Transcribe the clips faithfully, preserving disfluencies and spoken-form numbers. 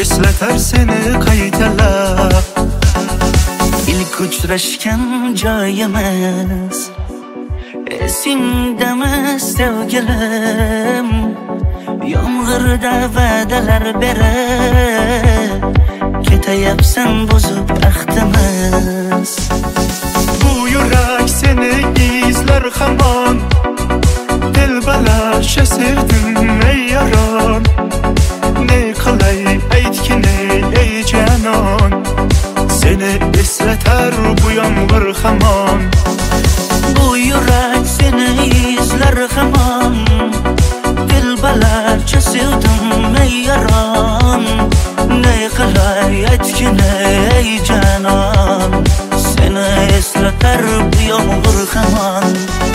eslatar seni qaytalab. İlk uchrashgan joyimiz esingdami sevgilim? Yomg'irda va'dalar berib ketayapsan buzib ahdimiz. Bu yurak seni izler hamon, dilbalasha sevdim ey yaron. Ne qilay aytgin ey janon, seni eslatar bu yomg'ir hamon. Bu yurak seni izler hamon, dilbalarcha sevdim ey yaron. Ne qilay aytgin ey janon, seni eslatar bu yomg'ir hamon.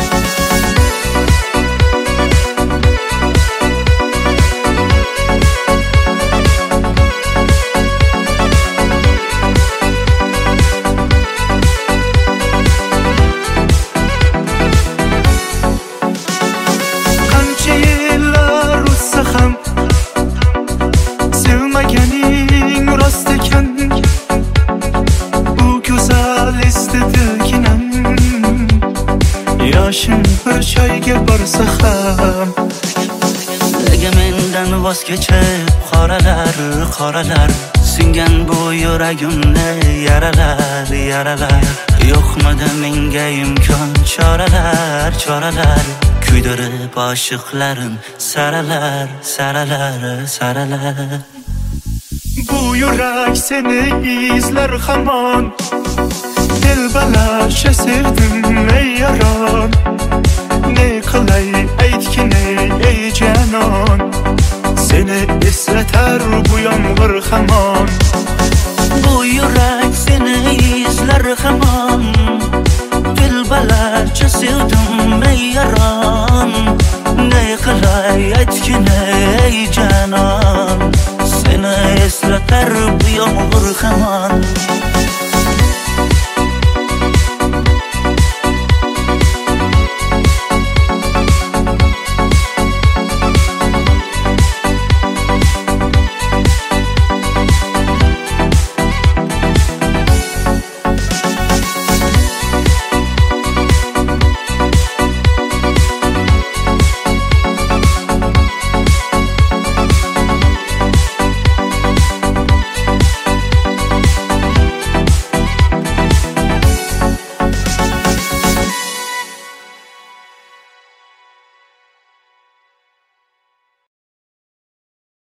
Yoshim bir choyga borsa ham, nega mendan voz kechib qoralar qoralar, singan bu yuragimni yaralar yaralar. Yo'qmidi menga imkon choralar choralar, kuydirib oshiqlarim saralar saralar saralar. Bu yurak seni izler hamon, dilbalasha sevdim ey yaron. Ne qilay aytgin ey janon, seni eslatar bu yomg'ir hamon. Bu yurak seni izler hamon, dilbalarcha sevdim ey yaron. Ne qilay aytgin ey janon,